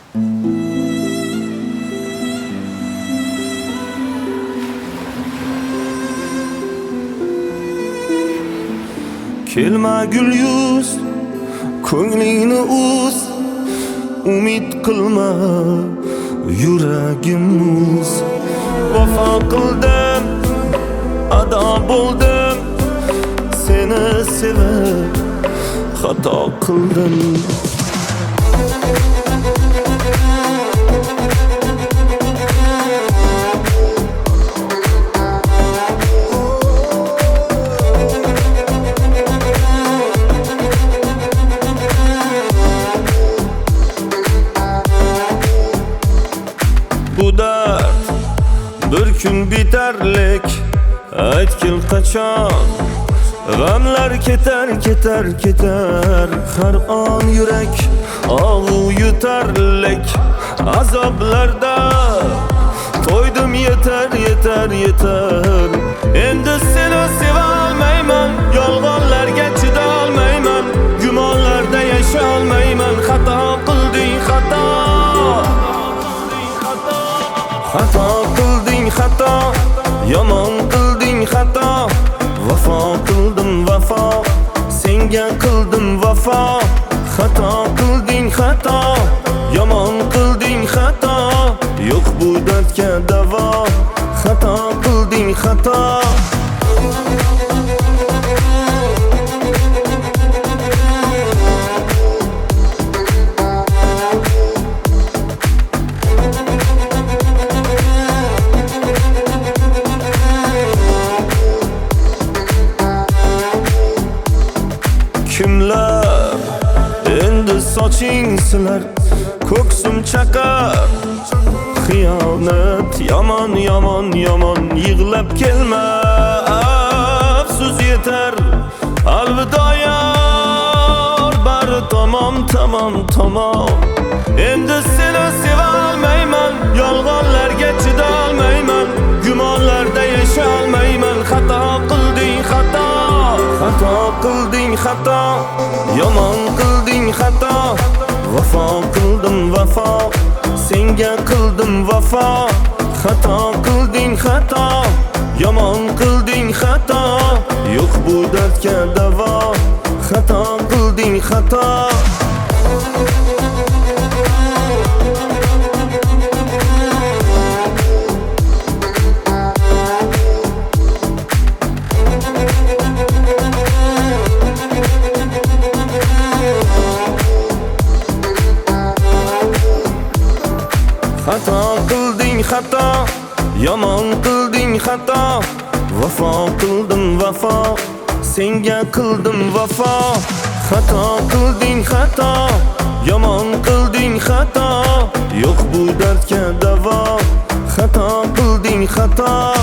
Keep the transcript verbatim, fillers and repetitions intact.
Kelma gul yuz, ko'nglingni uz, umid qilma, yuragim muz. Vafo qildim, ado bo'ldim, seni sevib xato qildim. Bu dard bir kun bitarlik, aytgil qachon g'amlar ketar ketar ketar. Har on yurak og'u yutarlik, azoblarda to'ydim yetar yetar yetar. Endi seni seva olmayman, yolg'onlarga chida olmayman, gumonlarda yasha olmayman. Xato qilding xato, xato qilding xato, yomon qilding xato. Vafo qildim vafo, senga qildim vafo. Xato qilding xato, yomon qilding xato. Yo'q bu dardga davo, xato qilding xato. Kimlar endi soching silar, ko'ksim chaqar. Xiyonat yomon yomon yomon, yig'lab kelma, afsus yetar. Alvido yor, bari tamom tamom tamom. Endi seni seva olmayman, yolg'onlarga chida olmayman, gumonlarda yasha olmayman. Xato qilding xato, xato qilding xato, yomon qilding xato. Vafo qildim vafo, senga qildim vafo. Xato qilding xato, yomon qilding xato. Yo'q bu dardga davo, xato qilding xato. Xato qilding xato, yomon qilding xato. Vafo qildim vafo, senga qildim vafo. Xato qilding xato, yomon qilding xato. Yo'q bu dardga davo, xato qilding xato.